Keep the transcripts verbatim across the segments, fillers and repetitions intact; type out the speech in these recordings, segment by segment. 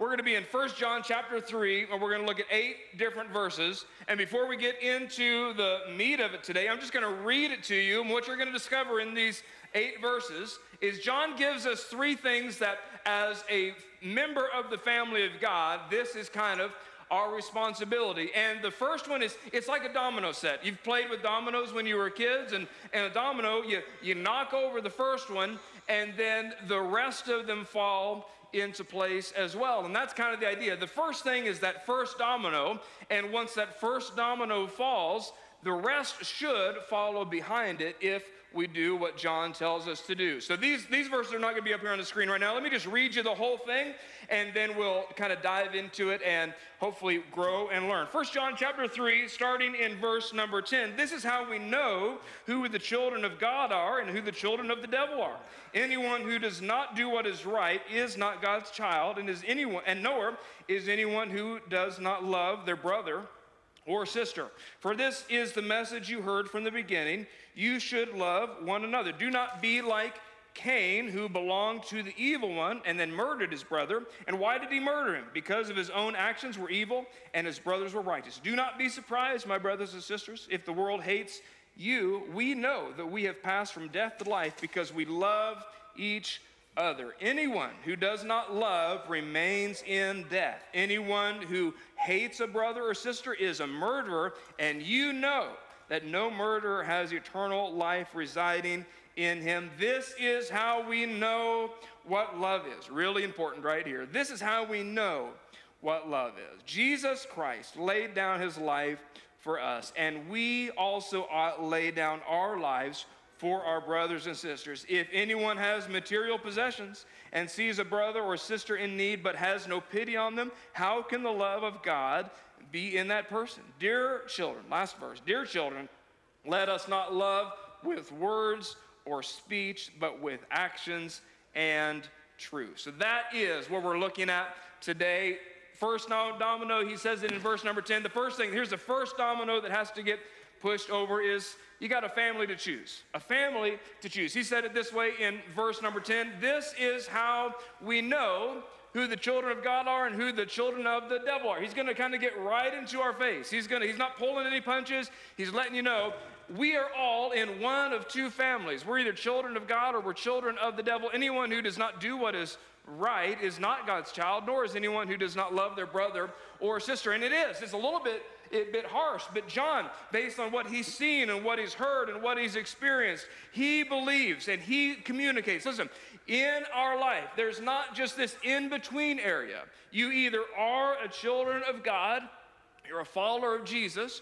We're going to be in First John chapter three, and we're going to look at eight different verses. And before we get into the meat of it today, I'm just going to read it to you. And what you're going to discover in these eight verses is John gives us three things that as a member of the family of God, this is kind of our responsibility. And the first one is, it's like a domino set. You've played with dominoes when you were kids, and, and a domino, you, you knock over the first one, and then the rest of them fall into place as well. And that's kind of the idea. The first thing is that first domino, and once that first domino falls, the rest should follow behind it if we do what John tells us to do. So these, these verses are not going to be up here on the screen right now. Let me just read you the whole thing, and then we'll kind of dive into it and hopefully grow and learn. First John chapter three, starting in verse number ten. This is how we know who the children of God are and who the children of the devil are. Anyone who does not do what is right is not God's child, and is anyone, and nor is anyone who does not love their brother or sister. For this is the message you heard from the beginning. You should love one another. Do not be like Cain, who belonged to the evil one and then murdered his brother. And why did he murder him? Because of his own actions were evil and his brothers were righteous. Do not be surprised, my brothers and sisters, if the world hates you. We know that we have passed from death to life because we love each other. Anyone who does not love remains in death. Anyone who hates a brother or sister is a murderer, and you know that no murderer has eternal life residing in him. This is how we know what love is. Really important right here. This is how we know what love is. Jesus Christ laid down his life for us, and we also ought lay down our lives for our brothers and sisters. If anyone has material possessions and sees a brother or sister in need but has no pity on them, how can the love of God be in that person? Dear children, last verse, dear children, let us not love with words or speech, but with actions and truth. So that is what we're looking at today. First domino, he says it in verse number ten. The first thing, here's the first domino that has to get pushed over is you got a family to choose. A family to choose. He said it this way in verse number ten. This is how we know who the children of God are and who the children of the devil are. He's going to kind of get right into our face. He's going to, he's not pulling any punches. He's letting you know we are all in one of two families. We're either children of God or we're children of the devil. Anyone who does not do what is right is not God's child, nor is anyone who does not love their brother or sister. And it is. It's a little bit a bit harsh, but John, based on what he's seen and what he's heard and what he's experienced, he believes and he communicates. Listen, in our life, there's not just this in-between area. You either are a children of God, you're a follower of Jesus,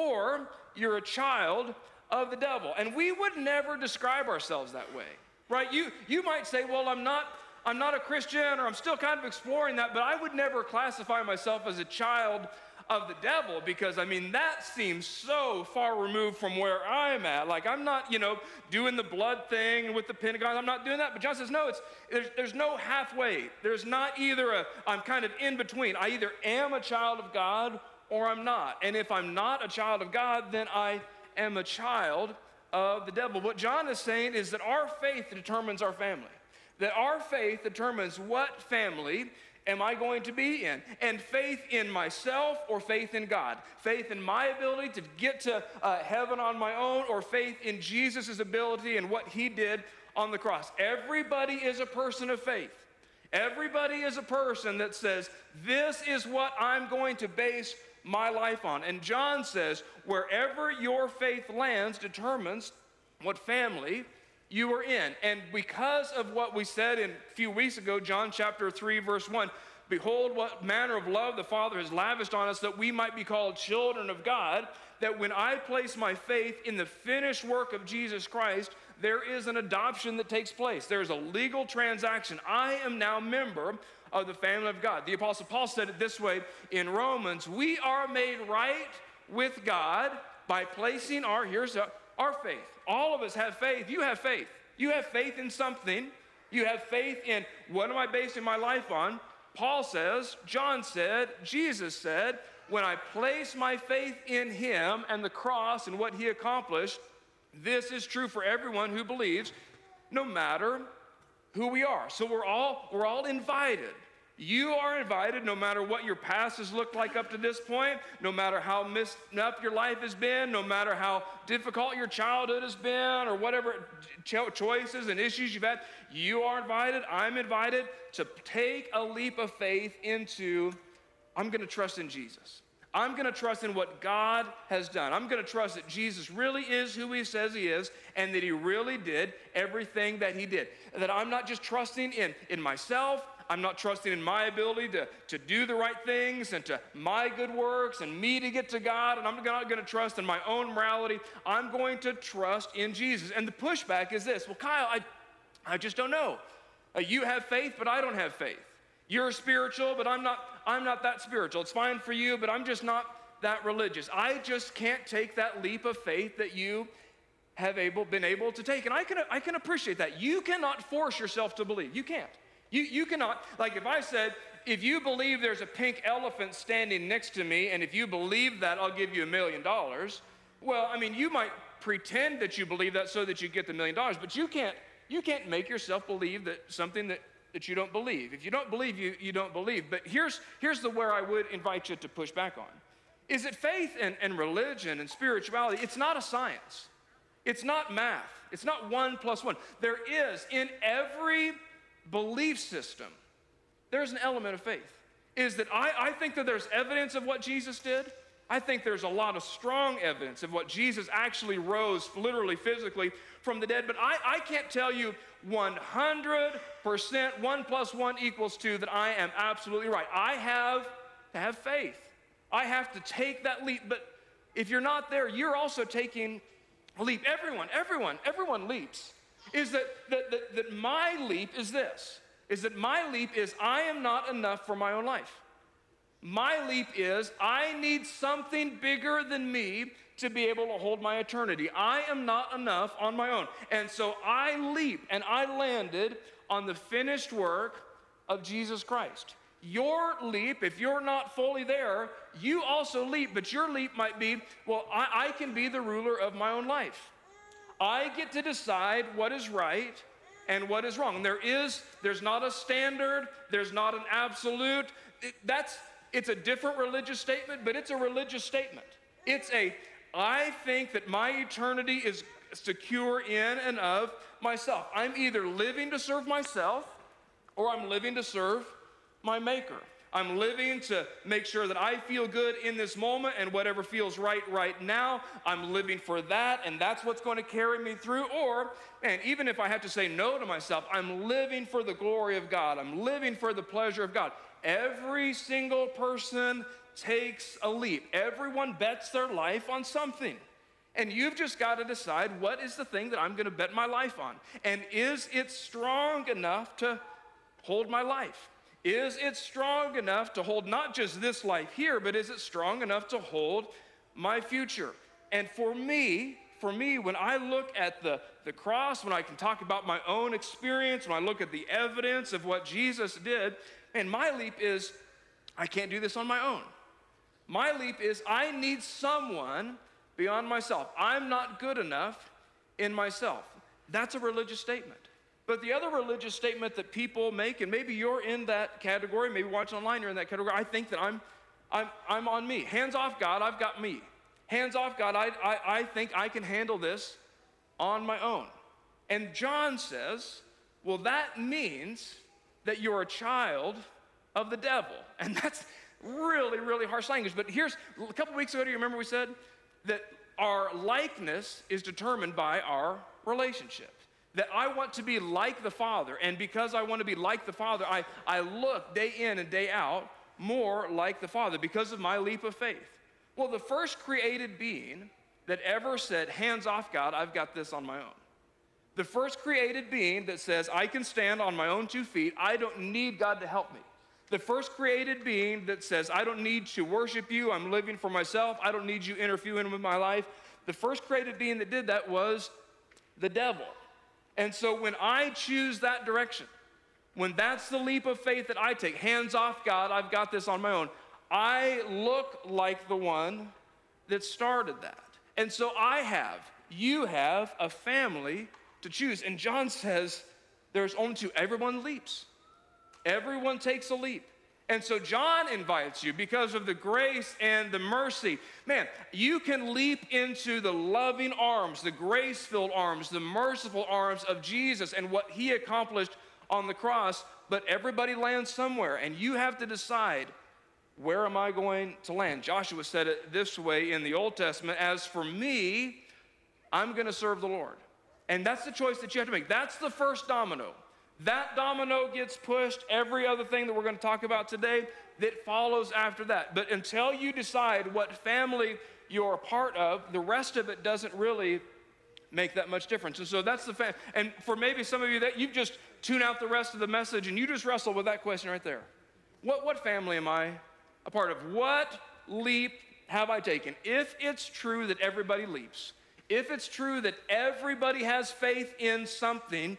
or you're a child of the devil. And we would never describe ourselves that way, right? You, you might say, well, I'm not, I'm not a Christian, or I'm still kind of exploring that, but I would never classify myself as a child of the devil, because I mean that seems so far removed from where I'm at. Like I'm not, you know, doing the blood thing with the Pentagon. I'm not doing that. But John says no. It's there's, there's no halfway. There's not either a I'm kind of in between. I either am a child of God or I'm not. And if I'm not a child of God, then I am a child of the devil. What John is saying is that our faith determines our family. That our faith determines what family am I going to be in? And faith in myself or faith in God? Faith in my ability to get to uh, heaven on my own, or faith in Jesus' ability and what he did on the cross? Everybody is a person of faith. Everybody is a person that says, this is what I'm going to base my life on. And John says, wherever your faith lands determines what family you are in. And because of what we said in a few weeks ago, John chapter three, verse one, behold what manner of love the Father has lavished on us that we might be called children of God, that when I place my faith in the finished work of Jesus Christ, there is an adoption that takes place. There's a legal transaction. I am now a member of the family of God. The Apostle Paul said it this way in Romans, we are made right with God by placing our, here's a, our faith. All of us have faith. You have faith. You have faith in something. You have faith in what am I basing my life on? Paul says, John said, Jesus said, when I place my faith in him and the cross and what he accomplished, this is true for everyone who believes, no matter who we are. So we're all, we're all invited You are invited, no matter what your past has looked like up to this point, no matter how messed up your life has been, no matter how difficult your childhood has been, or whatever cho- choices and issues you've had, you are invited, I'm invited to take a leap of faith into, I'm going to trust in Jesus. I'm going to trust in what God has done. I'm going to trust that Jesus really is who he says he is, and that he really did everything that he did. That I'm not just trusting in, in myself. I'm not trusting in my ability to, to do the right things and to my good works and me to get to God, and I'm not going to trust in my own morality. I'm going to trust in Jesus. And the pushback is this: well, Kyle, I, I just don't know. Uh, you have faith, but I don't have faith. You're spiritual, but I'm not, I'm not that spiritual. It's fine for you, but I'm just not that religious. I just can't take that leap of faith that you have able, been able to take. And I can, I can appreciate that. You cannot force yourself to believe. You can't. You, you cannot, like if I said, if you believe there's a pink elephant standing next to me, and if you believe that, I'll give you a million dollars. Well, I mean, you might pretend that you believe that so that you get the million dollars, but you can't, you can't make yourself believe that something that, that you don't believe. If you don't believe, you, you don't believe. But here's, here's the where I would invite you to push back on. Is that faith and, and religion and spirituality, it's not a science. It's not math. It's not one plus one. There is, in every belief system, there's an element of faith. Is that I, I think that there's evidence of what Jesus did. I think there's a lot of strong evidence of what Jesus actually rose literally, physically from the dead. But I, I can't tell you one hundred percent one plus one equals two that I am absolutely right. I have to have faith. I have to take that leap. But if you're not there, you're also taking a leap. Everyone, everyone, everyone leaps. Is that, that, that, that my leap is this, is that my leap is I am not enough for my own life. My leap is I need something bigger than me to be able to hold my eternity. I am not enough on my own. And so I leap, and I landed on the finished work of Jesus Christ. Your leap, if you're not fully there, you also leap, but your leap might be, well, I, I can be the ruler of my own life. I get to decide what is right and what is wrong. And there is, there's not a standard, there's not an absolute. It, that's, it's a different religious statement, but it's a religious statement. It's a, I think that my eternity is secure in and of myself. I'm either living to serve myself or I'm living to serve my Maker. I'm living to make sure that I feel good in this moment, and whatever feels right right now, I'm living for that, and that's what's going to carry me through. Or, and even if I have to say no to myself, I'm living for the glory of God. I'm living for the pleasure of God. Every single person takes a leap. Everyone bets their life on something. And you've just got to decide, what is the thing that I'm going to bet my life on? And is it strong enough to hold my life? Is it strong enough to hold not just this life here, but is it strong enough to hold my future? And for me, for me, when I look at the, the cross, when I can talk about my own experience, when I look at the evidence of what Jesus did, and my leap is, I can't do this on my own. My leap is, I need someone beyond myself. I'm not good enough in myself. That's a religious statement. But the other religious statement that people make, and maybe you're in that category, maybe watching online, you're in that category, I think that I'm, I'm, I'm on me. Hands off God, I've got me. Hands off God, I, I, I think I can handle this on my own. And John says, well, that means that you're a child of the devil. And that's really, really harsh language. But here's, a couple weeks ago, do you remember we said that our likeness is determined by our relationship? That I want to be like the Father, and because I want to be like the Father, I, I look day in and day out more like the Father because of my leap of faith. Well, the first created being that ever said, hands off God, I've got this on my own. The first created being that says, I can stand on my own two feet, I don't need God to help me. The first created being that says, I don't need to worship you, I'm living for myself, I don't need you interfering with my life. The first created being that did that was the devil. And so when I choose that direction, when that's the leap of faith that I take, hands off God, I've got this on my own, I look like the one that started that. And so I have, you have a family to choose. And John says there's only two. Everyone leaps. Everyone takes a leap. And so John invites you because of the grace and the mercy. Man, you can leap into the loving arms, the grace-filled arms, the merciful arms of Jesus and what he accomplished on the cross, but everybody lands somewhere, and you have to decide, where am I going to land? Joshua said it this way in the Old Testament, as for me, I'm going to serve the Lord. And that's the choice that you have to make. That's the first domino. That domino gets pushed, every other thing that we're going to talk about today that follows after that. But until you decide what family you're a part of, the rest of it doesn't really make that much difference. And so that's the fam- and for maybe some of you that you've just tuned out the rest of the message and you just wrestle with that question right there. What, what family am I a part of? What leap have I taken? If it's true that everybody leaps, if it's true that everybody has faith in something,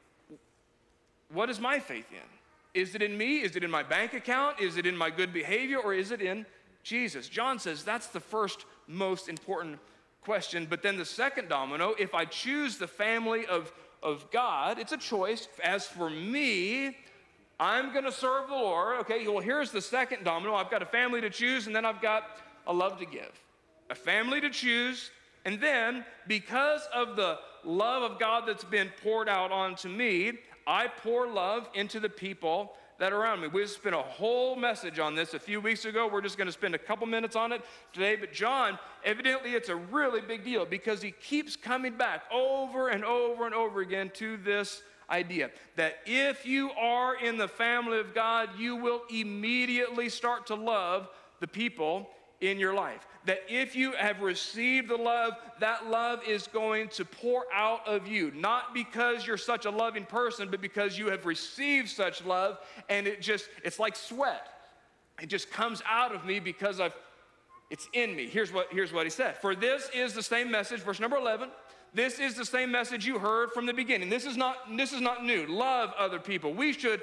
what is my faith in? Is it in me? Is it in my bank account? Is it in my good behavior? Or is it in Jesus? John says that's the first most important question. But then the second domino, if I choose the family of, of God, it's a choice. As for me, I'm going to serve the Lord. Okay, well, here's the second domino. I've got a family to choose, and then I've got a love to give. A family to choose, and then because of the love of God that's been poured out onto me, I pour love into the people that are around me. We spent a whole message on this a few weeks ago. We're just going to spend a couple minutes on it today. But John, evidently it's a really big deal because he keeps coming back over and over and over again to this idea that if you are in the family of God, you will immediately start to love the people in your life. That if you have received the love, that love is going to pour out of you, not because you're such a loving person, but because you have received such love, and it just, it's like sweat. It just comes out of me because I've, it's in me. Here's what, here's what he said. For this is the same message, verse number eleven, this is the same message you heard from the beginning. This is not, this is not new. Love other people. We should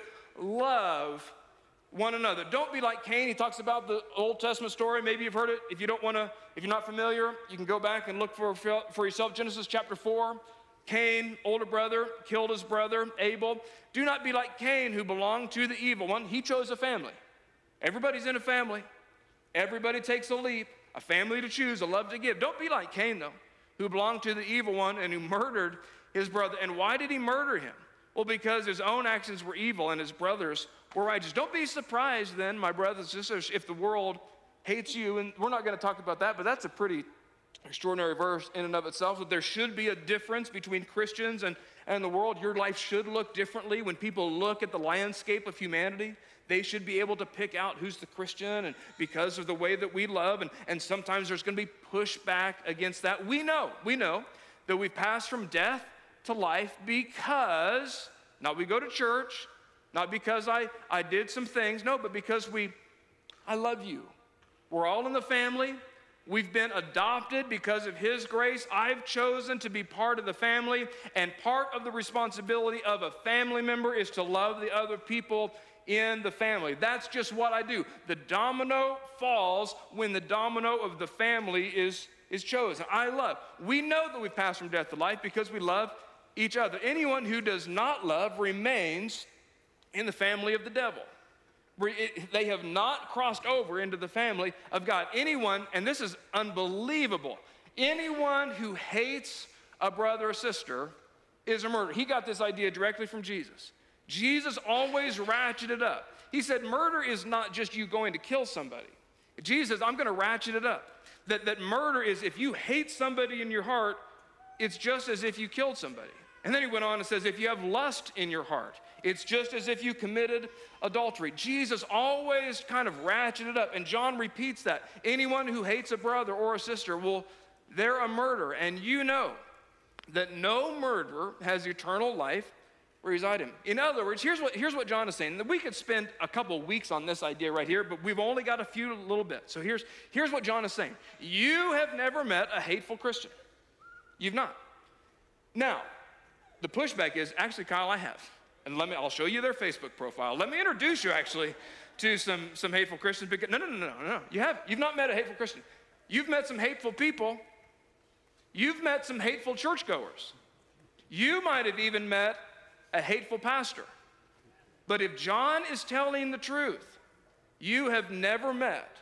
love one another. Don't be like Cain. He talks about the Old Testament story. Maybe you've heard it. If you don't want to, if you're not familiar, you can go back and look for, for yourself. Genesis chapter four. Cain, older brother, killed his brother, Abel. Do not be like Cain, who belonged to the evil one. He chose a family. Everybody's in a family. Everybody takes a leap, a family to choose, a love to give. Don't be like Cain, though, who belonged to the evil one and who murdered his brother. And why did he murder him? Well, because his own actions were evil and his brothers were righteous. Don't be surprised then, my brothers and sisters, if the world hates you. And we're not going to talk about that, but that's a pretty extraordinary verse in and of itself, that there should be a difference between Christians and, and the world. Your life should look differently. When people look at the landscape of humanity, they should be able to pick out who's the Christian, and because of the way that we love, and, and sometimes there's going to be pushback against that. We know, we know that we've passed from death to life because, not we go to church, not because I, I did some things, no, but because we, I love you. We're all in the family. We've been adopted because of his grace. I've chosen to be part of the family, and part of the responsibility of a family member is to love the other people in the family. That's just what I do. The domino falls when the domino of the family is, is chosen. I love. We know that we've passed from death to life because we love each other. Anyone who does not love remains in the family of the devil. They have not crossed over into the family of God. Anyone, and this is unbelievable, anyone who hates a brother or sister is a murderer. He got this idea directly from Jesus. Jesus always ratcheted it up. He said, murder is not just you going to kill somebody. Jesus says, I'm going to ratchet it up. That, that murder is if you hate somebody in your heart, it's just as if you killed somebody. And then he went on and says, if you have lust in your heart, it's just as if you committed adultery. Jesus always kind of ratcheted up, and John repeats that. Anyone who hates a brother or a sister, well, they're a murderer. And you know that no murderer has eternal life reside in him. In other words, here's what, here's what John is saying. We could spend a couple weeks on this idea right here, but we've only got a few little bits. So here's, here's what John is saying. You have never met a hateful Christian. You've not. Now, the pushback is, actually, Kyle, I have. And let me, I'll show you their Facebook profile. Let me introduce you, actually, to some, some hateful Christians. Because, no, no, no, no, no. You have, you've not met a hateful Christian. You've met some hateful people. You've met some hateful churchgoers. You might have even met a hateful pastor. But if John is telling the truth, you have never met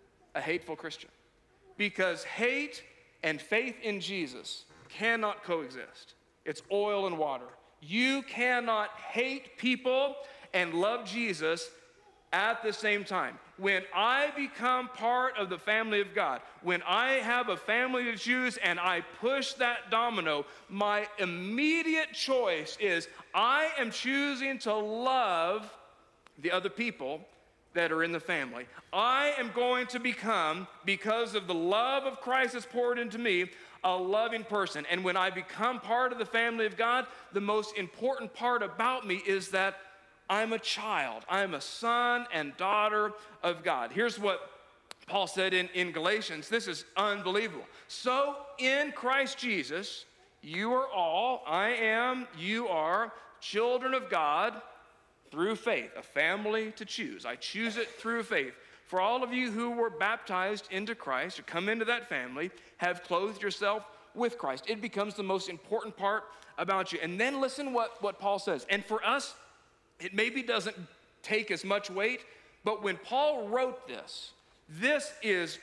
a hateful Christian, because hate and faith in Jesus cannot coexist. It's oil and water. You cannot hate people and love Jesus at the same time. When I become part of the family of God, when I have a family to choose and I push that domino, my immediate choice is I am choosing to love the other people that are in the family. I am going to become, because of the love of Christ that's poured into me, a loving person. And when I become part of the family of God, the most important part about me is that I'm a child. I'm a son and daughter of God. Here's what Paul said in, in Galatians. This is unbelievable. So in Christ Jesus, you are all, I am, you are, children of God through faith, a family to choose. I choose it through faith. For all of you who were baptized into Christ, or come into that family, have clothed yourself with Christ. It becomes the most important part about you. And then listen what, what Paul says. And for us, it maybe doesn't take as much weight, but when Paul wrote this, this is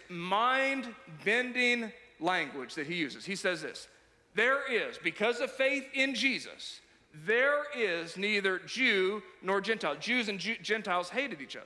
mind-bending language that he uses. He says this: there is, because of faith in Jesus, there is neither Jew nor Gentile. Jews and Ju- Gentiles hated each other.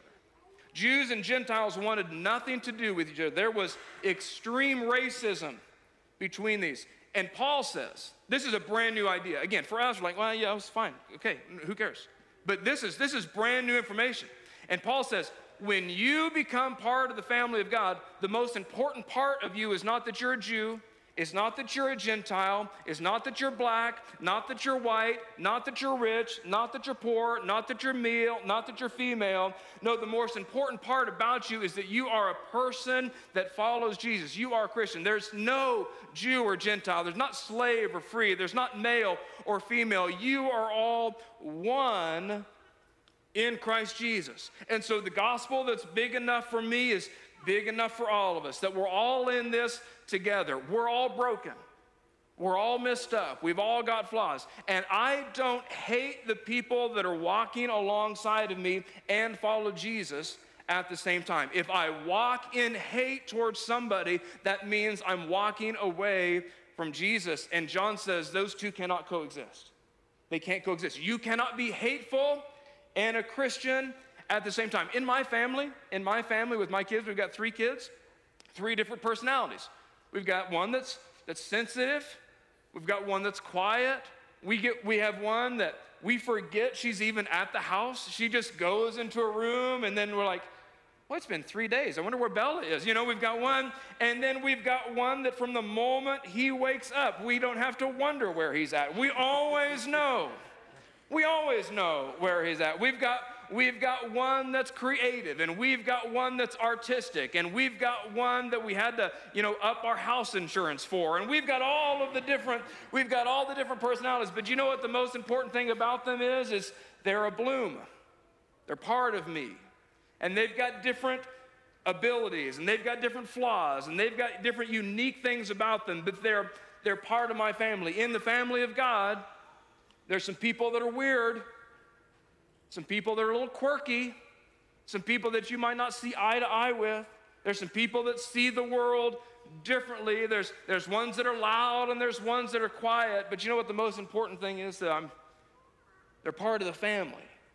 Jews and Gentiles wanted nothing to do with each other. There was extreme racism between these. And Paul says, this is a brand new idea. Again, for us, we're like, well, yeah, it's fine. Okay, who cares? But this is, this is brand new information. And Paul says, when you become part of the family of God, the most important part of you is not that you're a Jew, it's not that you're a Gentile, it's not that you're black, not that you're white, not that you're rich, not that you're poor, not that you're male, not that you're female. No, the most important part about you is that you are a person that follows Jesus. You are a Christian. There's no Jew or Gentile. There's not slave or free. There's not male or female. You are all one in Christ Jesus. And so the gospel that's big enough for me is big enough for all of us, that we're all in this together. We're all broken. We're all messed up. We've all got flaws. And I don't hate the people that are walking alongside of me and follow Jesus at the same time. If I walk in hate towards somebody, that means I'm walking away from Jesus. And John says those two cannot coexist. They can't coexist. You cannot be hateful and a Christian at the same time. In my family, in my family with my kids, we've got three kids, three different personalities. We've got one that's that's sensitive. We've got one that's quiet. We get we have one that we forget she's even at the house. She just goes into a room, and then we're like, well, it's been three days. I wonder where Bella is. You know, we've got one, and then we've got one that from the moment he wakes up, we don't have to wonder where he's at. We always know. We always know where he's at. We've got We've got one that's creative, and we've got one that's artistic, and we've got one that we had to, you know, up our house insurance for, and we've got all of the different, we've got all the different personalities. But you know what the most important thing about them is? Is they're a bloom. They're part of me, and they've got different abilities, and they've got different flaws, and they've got different unique things about them. But they're they're part of my family. In the family of God, there's some people that are weird. Some people that are a little quirky, some people that you might not see eye to eye with. There's some people that see the world differently. There's, there's ones that are loud and there's ones that are quiet. But you know what the most important thing is? That I'm, they're part of the family.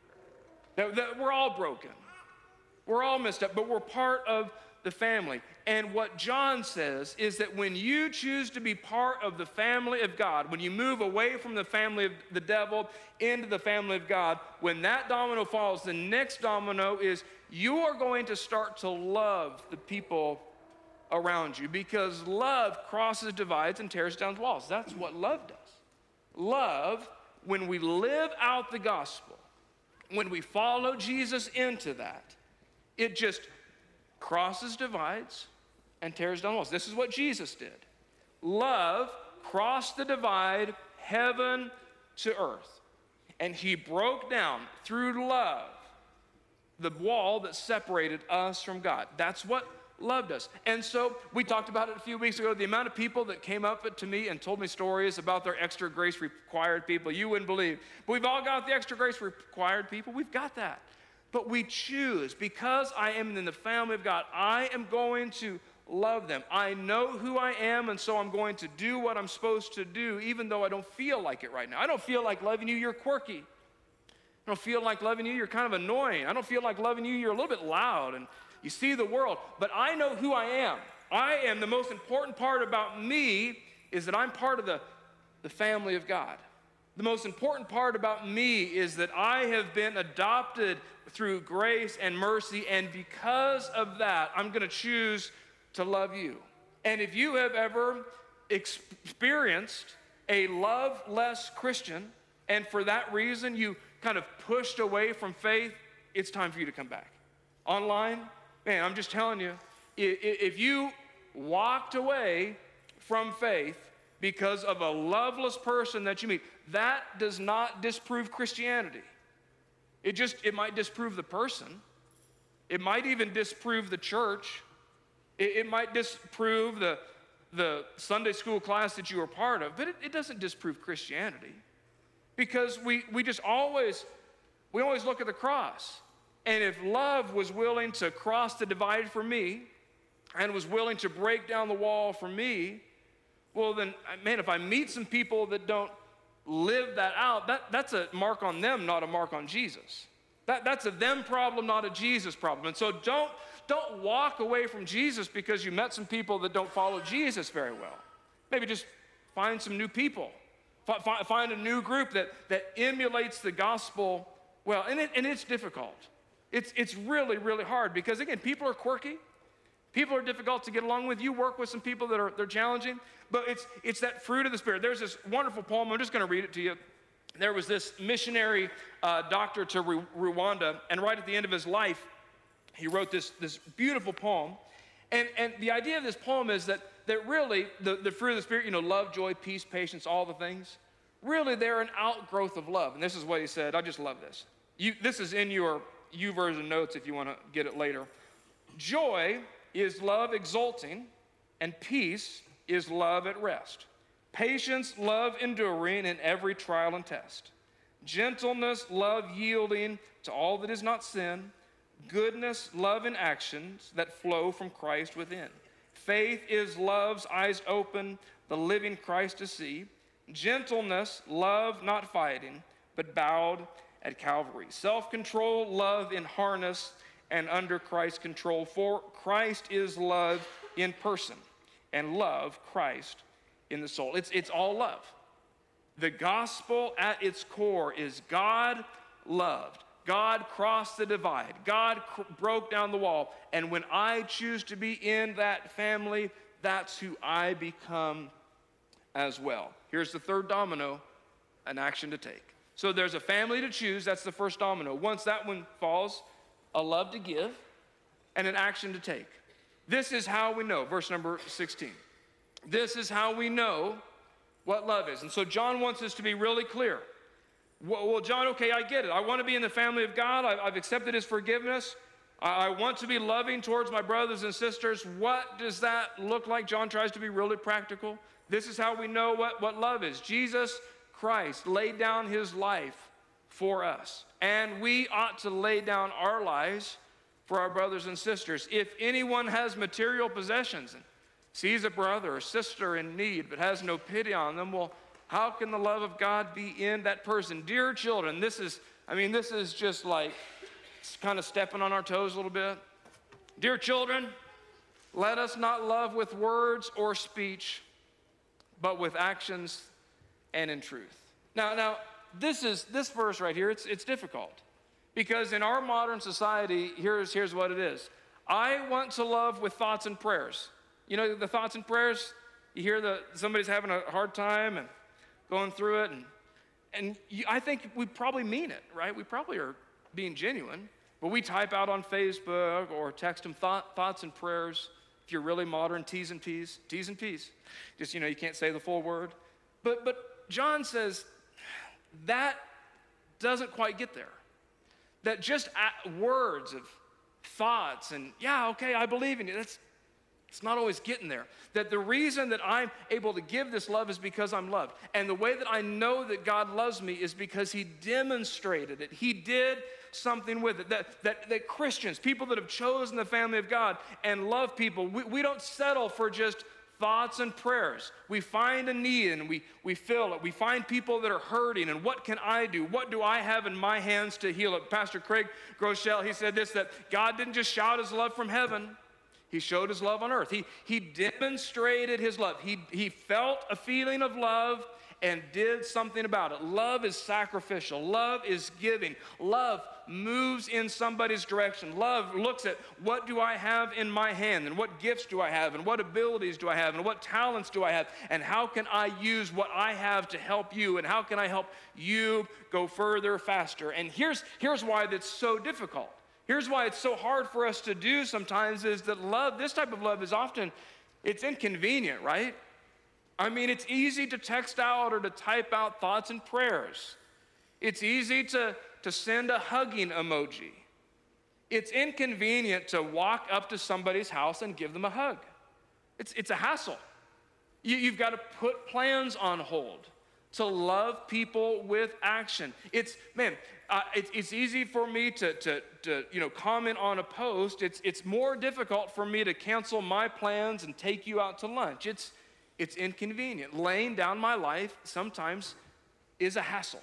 That, that we're all broken. We're all messed up, but we're part of the family. And what John says is that when you choose to be part of the family of God, when you move away from the family of the devil into the family of God, when that domino falls, the next domino is you are going to start to love the people around you, because love crosses divides and tears down walls. That's what love does. Love, when we live out the gospel, when we follow Jesus into that, it just crosses divides and tears down walls. This is what Jesus did. Love crossed the divide, heaven to earth. And he broke down through love the wall that separated us from God. That's what love does. And so we talked about it a few weeks ago. The amount of people that came up to me and told me stories about their extra grace required people, you wouldn't believe. But we've all got the extra grace required people. We've got that. but we choose. Because I am in the family of God, I am going to love them. I know who I am, and so I'm going to do what I'm supposed to do, even though I don't feel like it right now. I don't feel like loving you, you're quirky. I don't feel like loving you, you're kind of annoying. I don't feel like loving you, you're a little bit loud, and you see the world. But I know who I am. I am, the most important part about me is that I'm part of the, the family of God. The most important part about me is that I have been adopted through grace and mercy, and because of that, I'm going to choose to love you. And if you have ever experienced a loveless Christian, and for that reason you kind of pushed away from faith, it's time for you to come back. Online, man, I'm just telling you, if you walked away from faith because of a loveless person that you meet, that does not disprove Christianity. It just, it might disprove the person. It might even disprove the church. It, it might disprove the, the Sunday school class that you were part of, but it, it doesn't disprove Christianity. Because we, we just always, we always look at the cross. And if love was willing to cross the divide for me and was willing to break down the wall for me, well then, man, if I meet some people that don't live that out, that, that's a mark on them, not a mark on Jesus. That, that's a them problem, not a Jesus problem. And so don't, don't walk away from Jesus because you met some people that don't follow Jesus very well. Maybe just find some new people. F- find a new group that, that emulates the gospel well. And, it, and it's difficult. It's, it's really, really hard because, again, people are quirky. People are difficult to get along with. You work with some people that are they're challenging, but it's, it's that fruit of the Spirit. There's this wonderful poem. I'm just going to read it to you. There was this missionary uh, doctor to Ru- Rwanda, and right at the end of his life, he wrote this, this beautiful poem. And, and the idea of this poem is that, that really the, the fruit of the Spirit, you know, love, joy, peace, patience, all the things, really they're an outgrowth of love. And this is what he said. I just love this. You, this is in your YouVersion notes if you want to get it later. Joy is love exulting, and peace is love at rest. Patience, love enduring in every trial and test. Gentleness, love yielding to all that is not sin. Goodness, love in actions that flow from Christ within. Faith is love's eyes open, the living Christ to see. Gentleness, love not fighting, but bowed at Calvary. Self-control, love in harness and under Christ's control. For Christ is love in person, and love Christ in the soul. It's, it's all love. The gospel at its core is God loved. God crossed the divide. God cr- broke down the wall. And when I choose to be in that family, that's who I become as well. Here's the third domino, an action to take. So there's a family to choose. That's the first domino. Once that one falls, a love to give and an action to take. This is how we know, verse number sixteen. This is how we know what love is. And so John wants us to be really clear. Well, John, okay, I get it. I want to be in the family of God. I've accepted his forgiveness. I want to be loving towards my brothers and sisters. What does that look like? John tries to be really practical. This is how we know what, what love is. Jesus Christ laid down his life for us. And we ought to lay down our lives for our brothers and sisters. If anyone has material possessions and sees a brother or sister in need but has no pity on them, well, how can the love of God be in that person? Dear children, this is, I mean, this is just like kind of stepping on our toes a little bit. Dear children, let us not love with words or speech, but with actions and in truth. Now, now this is this verse right here, it's, it's difficult. Because in our modern society, here's, here's what it is. I want to love with thoughts and prayers. You know, the thoughts and prayers, you hear that somebody's having a hard time and going through it, and, and you, I think we probably mean it, right? We probably are being genuine, but we type out on Facebook or text them thought, thoughts and prayers. If you're really modern, T's and P's, T's and P's. Just, you know, you can't say the full word. But, but John says that doesn't quite get there. That just words of thoughts and, yeah, okay, I believe in you, that's, it's not always getting there. That the reason that I'm able to give this love is because I'm loved. And the way that I know that God loves me is because he demonstrated it. He did something with it. That, that, that Christians, people that have chosen the family of God and love people, we, we don't settle for just thoughts and prayers. We find a need and we, we fill it. We find people that are hurting, and what can I do? What do I have in my hands to heal it? Pastor Craig Groeschel, he said this, that God didn't just shout his love from heaven. He showed his love on earth. He, he demonstrated his love. He, he felt a feeling of love and did something about it. Love is sacrificial. Love is giving. Love moves in somebody's direction. Love looks at, what do I have in my hand, and what gifts do I have, and what abilities do I have, and what talents do I have, and how can I use what I have to help you, and how can I help you go further, faster? And here's, here's why that's so difficult. Here's why it's so hard for us to do sometimes, is that love, this type of love is often, it's inconvenient, right? I mean, it's easy to text out or to type out thoughts and prayers. It's easy to, to send a hugging emoji. It's inconvenient to walk up to somebody's house and give them a hug. It's, it's a hassle. You, you've got to put plans on hold to love people with action. It's, man, uh, it's, it's easy for me to, to, to, you know, comment on a post. It's, it's more difficult for me to cancel my plans and take you out to lunch. It's, it's inconvenient. Laying down my life sometimes is a hassle.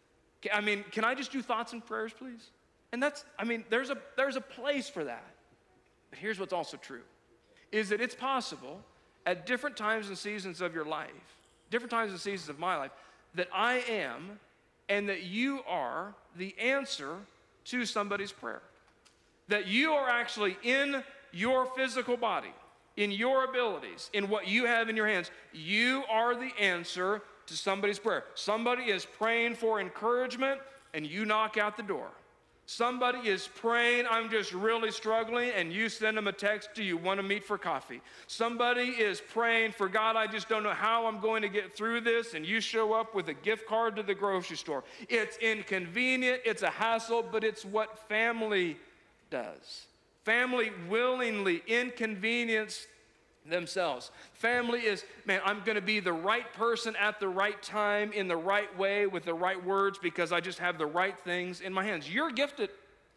I mean, can I just do thoughts and prayers, please? And that's, I mean, there's a, there's a place for that. But here's what's also true, is that it's possible at different times and seasons of your life, different times and seasons of my life, that I am and that you are the answer to somebody's prayer. That you are actually in your physical body, in your abilities, in what you have in your hands, you are the answer to somebody's prayer. Somebody is praying for encouragement and you knock out the door. Somebody is praying, I'm just really struggling, and you send them a text, do you want to meet for coffee? Somebody is praying for, God, I just don't know how I'm going to get through this, and you show up with a gift card to the grocery store. It's inconvenient, it's a hassle, but it's what family does. Family willingly inconvenience themselves. Family is, man, I'm going to be the right person at the right time, in the right way, with the right words, because I just have the right things in my hands. You're gifted.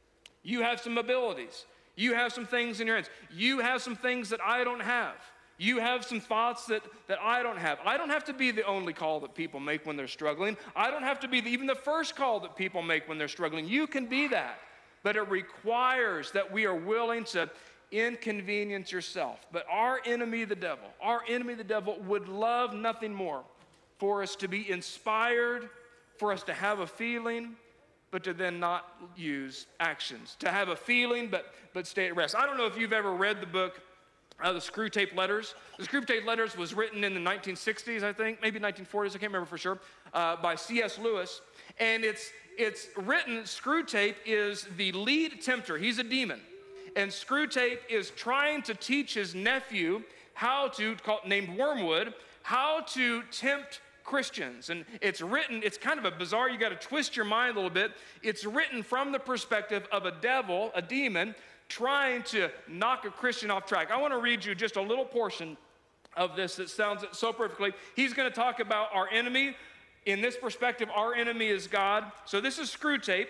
You have some abilities. You have some things in your hands. You have some things that I don't have. You have some thoughts that, that I don't have. I don't have to be the only call that people make when they're struggling. I don't have to be the, even the first call that people make when they're struggling. You can be that. But it requires that we are willing to inconvenience yourself. But our enemy, the devil, our enemy, the devil, would love nothing more for us to be inspired, for us to have a feeling, but to then not use actions. To have a feeling, but, but stay at rest. I don't know if you've ever read the book, uh, The Screwtape Letters. The Screwtape Letters was written in the nineteen sixties, I think, maybe nineteen forties, I can't remember for sure, uh, by C S Lewis. And it's, it's written, Screwtape is the lead tempter. He's a demon. And Screwtape is trying to teach his nephew how to, called, named Wormwood, how to tempt Christians. And it's written, it's kind of a bizarre, you got to twist your mind a little bit. It's written from the perspective of a devil, a demon, trying to knock a Christian off track. I want to read you just a little portion of this that sounds so perfectly. He's going to talk about our enemy. In this perspective, our enemy is God. So this is Screwtape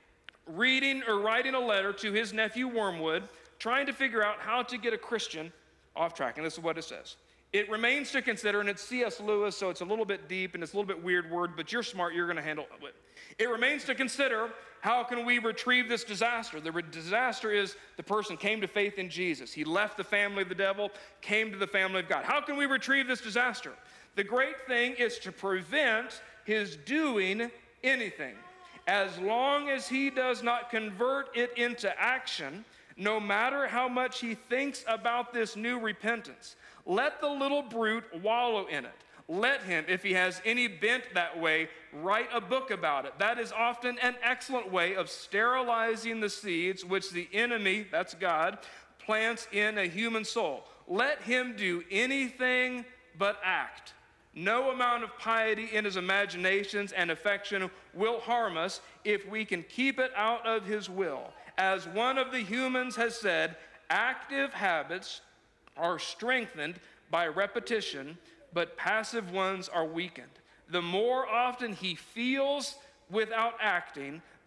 reading or writing a letter to his nephew Wormwood, trying to figure out how to get a Christian off track. And this is what it says. It remains to consider, and it's C S Lewis, so it's a little bit deep and it's a little bit weird word, but you're smart, you're going to handle it. It remains to consider, how can we retrieve this disaster? The re- disaster is the person came to faith in Jesus. He left the family of the devil, came to the family of God. How can we retrieve this disaster? The great thing is to prevent his doing anything. As long as he does not convert it into action, no matter how much he thinks about this new repentance, let the little brute wallow in it. Let him, if he has any bent that way, write a book about it. That is often an excellent way of sterilizing the seeds which the enemy, that's God, plants in a human soul. Let him do anything but act. No amount of piety in his imaginations and affection will harm us if we can keep it out of his will. As one of the humans has said, active habits are strengthened by repetition, but passive ones are weakened. The more often he feels without acting,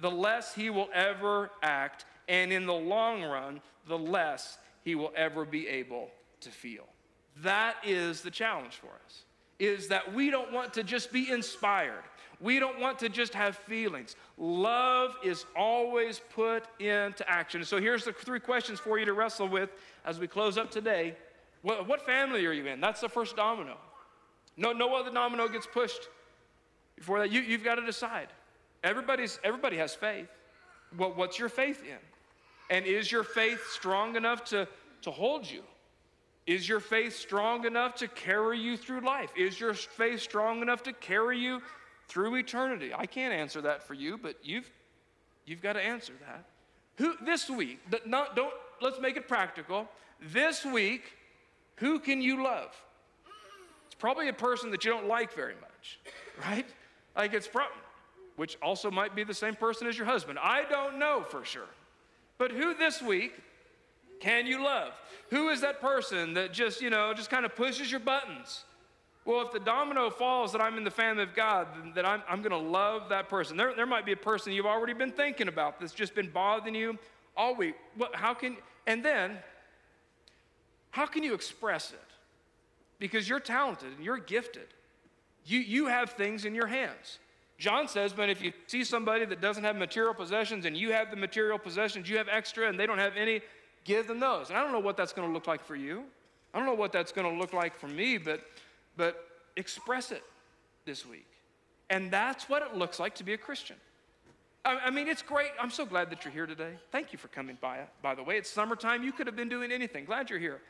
the less he will ever act, and in the long run, the less he will ever be able to feel. That is the challenge for us, is that we don't want to just be inspired. We don't want to just have feelings. Love is always put into action. So here's the three questions for you to wrestle with as we close up today. What, what family are you in? That's the first domino. No, no other domino gets pushed before that. You, you've got to decide. Everybody's, everybody has faith. What, what's your faith in? And is your faith strong enough to, to hold you? Is your faith strong enough to carry you through life? Is your faith strong enough to carry you through eternity? I can't answer that for you, but you've, you've got to answer that. Who, this week, not, don't, let's make it practical. This week, who can you love? It's probably a person that you don't like very much, right? Like it's probably, which also might be the same person as your husband. I don't know for sure. But who this week can you love? Who is that person that just, you know, just kind of pushes your buttons? Well, if the domino falls that I'm in the family of God, then, then I'm, I'm going to love that person. There, there might be a person you've already been thinking about that's just been bothering you all week. What, how can, and then, how can you express it? Because you're talented and you're gifted. You, you have things in your hands. John says, but if you see somebody that doesn't have material possessions and you have the material possessions, you have extra and they don't have any, give them those. And I don't know what that's going to look like for you. I don't know what that's going to look like for me, but, but express it this week. And that's what it looks like to be a Christian. I, I mean, it's great. I'm so glad that you're here today. Thank you for coming by. By the way, it's summertime. You could have been doing anything. Glad you're here.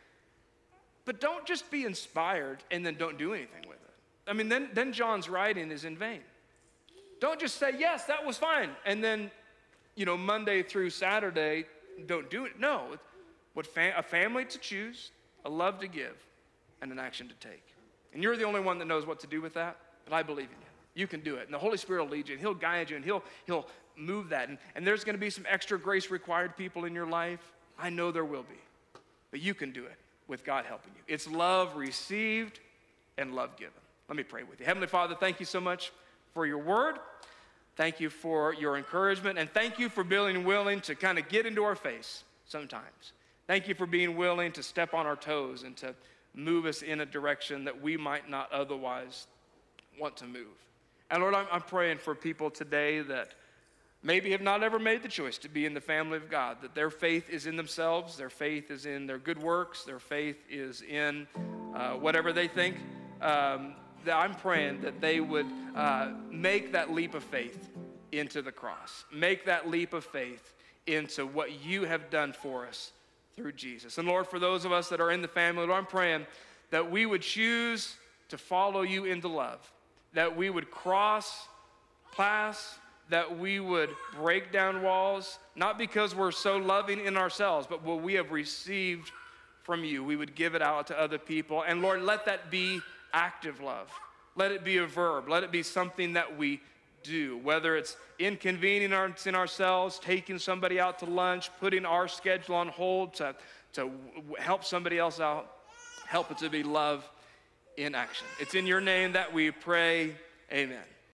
But don't just be inspired and then don't do anything with it. I mean, then, then John's writing is in vain. Don't just say, yes, that was fine, and then, you know, Monday through Saturday, don't do it. No, what fam- a family to choose, a love to give, and an action to take. And you're the only one that knows what to do with that, but I believe in you. You can do it, and the Holy Spirit will lead you, and he'll guide you, and he'll, he'll move that. And, and there's going to be some extra grace-required people in your life. I know there will be, but you can do it with God helping you. It's love received and love given. Let me pray with you. Heavenly Father, thank you so much for your word. Thank you for your encouragement, and thank you for being willing to kind of get into our face sometimes. Thank you for being willing to step on our toes and to move us in a direction that we might not otherwise want to move. And Lord, I'm, I'm praying for people today that maybe have not ever made the choice to be in the family of God, that their faith is in themselves, their faith is in their good works, their faith is in uh, whatever they think. Um, that I'm praying that they would uh, make that leap of faith into the cross. Make that leap of faith into what you have done for us through Jesus. And Lord, for those of us that are in the family, Lord, I'm praying that we would choose to follow you into love, that we would cross paths, that we would break down walls, not because we're so loving in ourselves, but what we have received from you, we would give it out to other people. And Lord, let that be active love. Let it be a verb. Let it be something that we do, whether it's inconveniencing ourselves, taking somebody out to lunch, putting our schedule on hold to, to help somebody else out. Help it to be love in action. It's in your name that we pray. Amen.